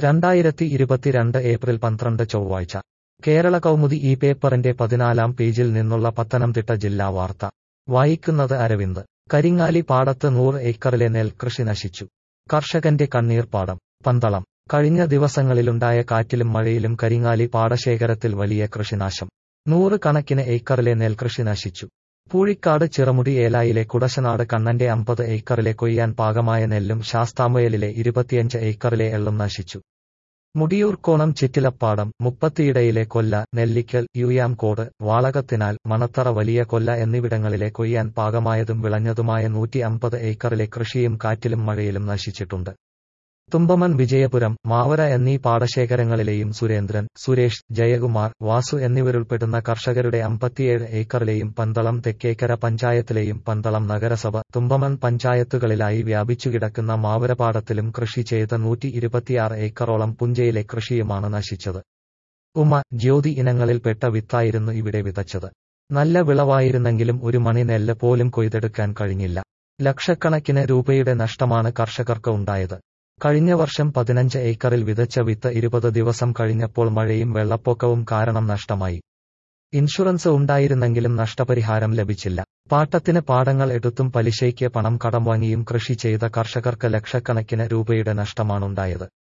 2022 April 12 ചൊവ്വാഴ്ച കേരള കൗമുദി ഈ പേപ്പറിന്റെ 14-ാം പേജിൽ നിന്നുള്ള പത്തനംതിട്ട ജില്ലാ വാർത്ത വായിക്കുന്നത് അരവിന്ദ്. കരിങ്ങാലി പാടത്ത് 100 ഏക്കറിലെ നെൽകൃഷി നശിച്ചു. കർഷകന്റെ കണ്ണീർ പാടം. പന്തളം. കഴിഞ്ഞ ദിവസങ്ങളിലുണ്ടായ കാറ്റിലും മഴയിലും കരിങ്ങാലി പാടശേഖരത്തിൽ വലിയ കൃഷിനാശം. 100 കണക്കിന് ഏക്കറിലെ നെൽകൃഷി നശിച്ചു. പൂഴിക്കാട് ചിറമുടി ഏലായിലെ കുടശനാട് കണ്ണന്റെ 50 ഏക്കറിലെ കൊയ്യാൻ പാകമായ നെല്ലും ശാസ്താംവയലിലെ 25 ഏക്കറിലെ എള്ളും നശിച്ചു. മുടിയൂർക്കോണം ചിറ്റിലപ്പാടം, മുപ്പത്തിയിടയിലെ കൊല്ല, നെല്ലിക്കൽ, യൂയാംകോട്, വാളകത്തിനാൽ, മണത്തറ വലിയ കൊല്ല എന്നിവിടങ്ങളിലെ കൊയ്യാൻ പാകമായതും വിളഞ്ഞതുമായ 150 ഏക്കറിലെ കൃഷിയും കാറ്റിലും മഴയിലും നശിച്ചിട്ടുണ്ട്. തുമ്പമൺ, വിജയപുരം, മാവര എന്നീ പാടശേഖരങ്ങളിലെയും സുരേന്ദ്രൻ, സുരേഷ്, ജയകുമാർ, വാസു എന്നിവരുൾപ്പെടുന്ന കർഷകരുടെ 57 ഏക്കറിലെയും പന്തളം തെക്കേക്കര പഞ്ചായത്തിലെയും പന്തളം നഗരസഭ, തുമ്പമൺ പഞ്ചായത്തുകളിലായി വ്യാപിച്ചുകിടക്കുന്ന മാവരപാടത്തിലും കൃഷി ചെയ്ത 126 ഏക്കറോളം പുഞ്ചയിലെ കൃഷിയുമാണ് നശിച്ചത്. ഉമ, ജ്യോതി ഇനങ്ങളിൽപ്പെട്ട വിത്തായിരുന്നു ഇവിടെ വിതച്ചത്. നല്ല വിളവായിരുന്നെങ്കിലും ഒരു മണി നെല്ല് പോലും കൊയ്തെടുക്കാൻ കഴിഞ്ഞില്ല. ലക്ഷക്കണക്കിന് രൂപയുടെ നഷ്ടമാണ് കർഷകർക്ക് ഉണ്ടായത്. കഴിഞ്ഞ വർഷം 15 ഏക്കറിൽ വിതച്ച വിത്ത് 20 ദിവസം കഴിഞ്ഞപ്പോൾ മഴയും വെള്ളപ്പൊക്കവും കാരണം നഷ്ടമായി. ഇൻഷുറൻസ് ഉണ്ടായിരുന്നെങ്കിലും നഷ്ടപരിഹാരം ലഭിച്ചില്ല. പാട്ടത്തിന് പാടങ്ങൾ എടുത്തും പലിശയ്ക്ക് പണം കടം വാങ്ങിയും കൃഷി ചെയ്ത കർഷകർക്ക് ലക്ഷക്കണക്കിന് രൂപയുടെ നഷ്ടമാണുണ്ടായത്.